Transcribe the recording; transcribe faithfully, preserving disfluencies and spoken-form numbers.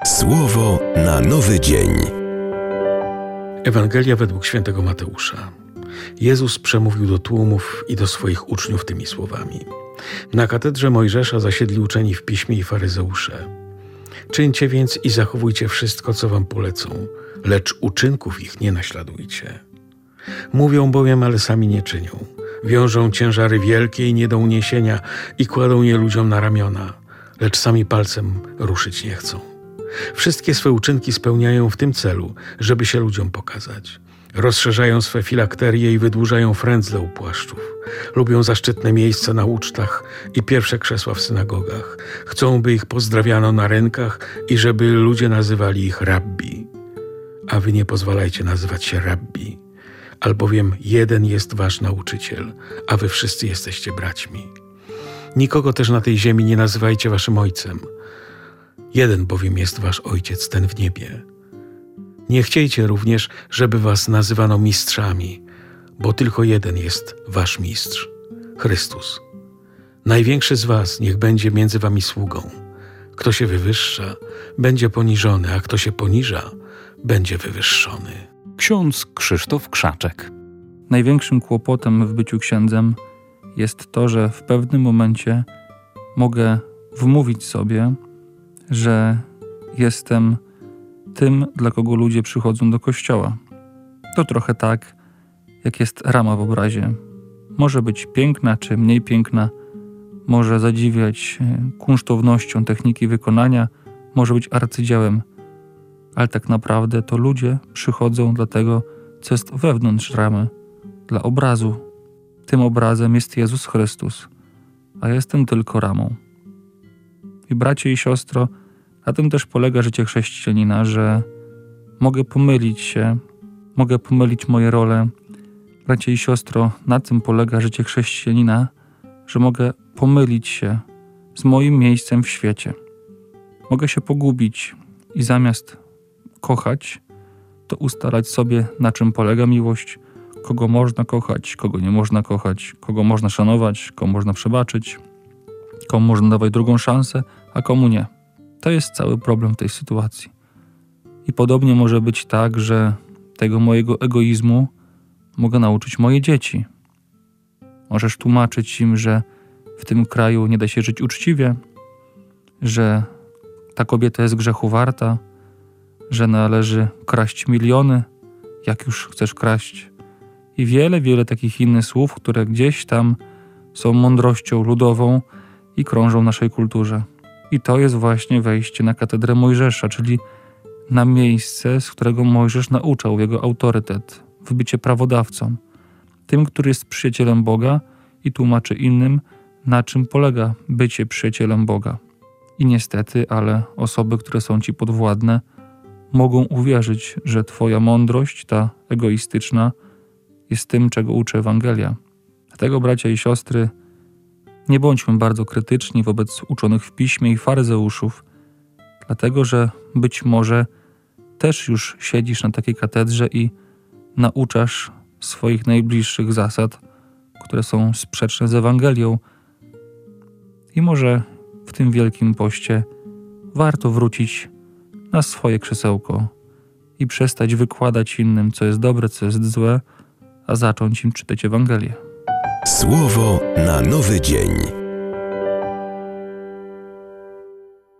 Słowo na nowy dzień. Ewangelia według świętego Mateusza. Jezus przemówił do tłumów i do swoich uczniów tymi słowami. Na katedrze Mojżesza zasiedli uczeni w piśmie i faryzeusze. Czyńcie więc i zachowujcie wszystko, co wam polecą, lecz uczynków ich nie naśladujcie. Mówią bowiem, ale sami nie czynią. Wiążą ciężary wielkie i nie do uniesienia i kładą je ludziom na ramiona, lecz sami palcem ruszyć nie chcą. Wszystkie swe uczynki spełniają w tym celu, żeby się ludziom pokazać. Rozszerzają swe filakterie i wydłużają frędzle u płaszczów. Lubią zaszczytne miejsca na ucztach i pierwsze krzesła w synagogach. Chcą, by ich pozdrawiano na rynkach i żeby ludzie nazywali ich rabbi. A wy nie pozwalajcie nazywać się rabbi, albowiem jeden jest wasz nauczyciel, a wy wszyscy jesteście braćmi. Nikogo też na tej ziemi nie nazywajcie waszym ojcem. Jeden bowiem jest wasz ojciec, ten w niebie. Nie chciejcie również, żeby was nazywano mistrzami, bo tylko jeden jest wasz mistrz, Chrystus. Największy z was niech będzie między wami sługą. Kto się wywyższa, będzie poniżony, a kto się poniża, będzie wywyższony. Ksiądz Krzysztof Krzaczek. Największym kłopotem w byciu księdzem jest to, że w pewnym momencie mogę wmówić sobie, że jestem tym, dla kogo ludzie przychodzą do kościoła. To trochę tak, jak jest rama w obrazie. Może być piękna czy mniej piękna, może zadziwiać kunsztownością techniki wykonania, może być arcydziełem, ale tak naprawdę to ludzie przychodzą dla tego, co jest wewnątrz ramy, dla obrazu. Tym obrazem jest Jezus Chrystus, a jestem tylko ramą. I bracie i siostro, na tym też polega życie chrześcijanina, że mogę pomylić się, mogę pomylić moje role. Bracie i siostro, na tym polega życie chrześcijanina, że mogę pomylić się z moim miejscem w świecie. Mogę się pogubić i zamiast kochać, to ustalać sobie, na czym polega miłość, kogo można kochać, kogo nie można kochać, kogo można szanować, komu można przebaczyć, komu można dawać drugą szansę, a komu nie. To jest cały problem w tej sytuacji. I podobnie może być tak, że tego mojego egoizmu mogę nauczyć moje dzieci. Możesz tłumaczyć im, że w tym kraju nie da się żyć uczciwie, że ta kobieta jest grzechu warta, że należy kraść miliony, jak już chcesz kraść. I wiele, wiele takich innych słów, które gdzieś tam są mądrością ludową i krążą w naszej kulturze. I to jest właśnie wejście na katedrę Mojżesza, czyli na miejsce, z którego Mojżesz nauczał, jego autorytet, w bycie prawodawcą, tym, który jest przyjacielem Boga i tłumaczy innym, na czym polega bycie przyjacielem Boga. I niestety, ale osoby, które są ci podwładne, mogą uwierzyć, że twoja mądrość, ta egoistyczna, jest tym, czego uczy Ewangelia. Dlatego, bracia i siostry, nie bądźmy bardzo krytyczni wobec uczonych w piśmie i faryzeuszów, dlatego że być może też już siedzisz na takiej katedrze i nauczasz swoich najbliższych zasad, które są sprzeczne z Ewangelią. I może w tym Wielkim Poście warto wrócić na swoje krzesełko i przestać wykładać innym, co jest dobre, co jest złe, a zacząć im czytać Ewangelię. Słowo na nowy dzień.